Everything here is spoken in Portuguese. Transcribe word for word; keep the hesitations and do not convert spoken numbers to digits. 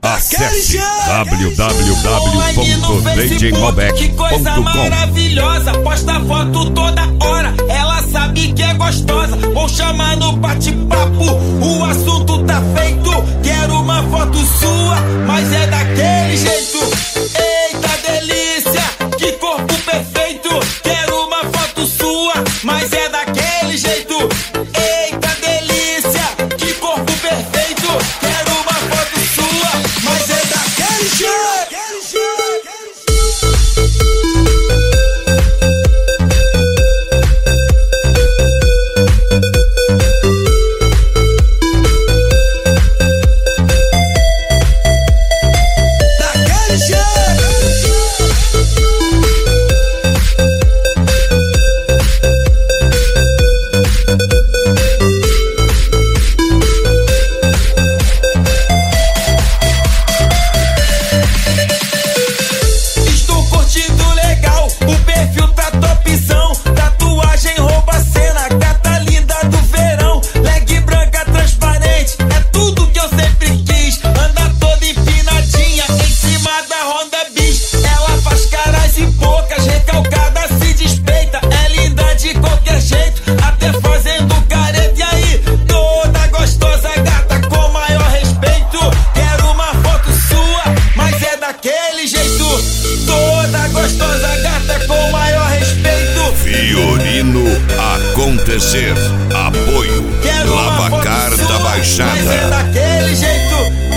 Acesse w w w ponto d j malbec ponto com. Que coisa maravilhosa, posta foto toda hora. Ela sabe que é gostosa. Vou chamar no bate-papo, o assunto tá feito. Quero uma foto sua, mas é daquele jeito. Eita delícia, que corpo perfeito. Quero uma foto sua, mas é daquele jeito. Eita delícia, que corpo perfeito. Quero uma foto sua, mas é daquele jeito. Acontecer. Apoio. Quero Lavacar da Baixada. Mas é daquele jeito.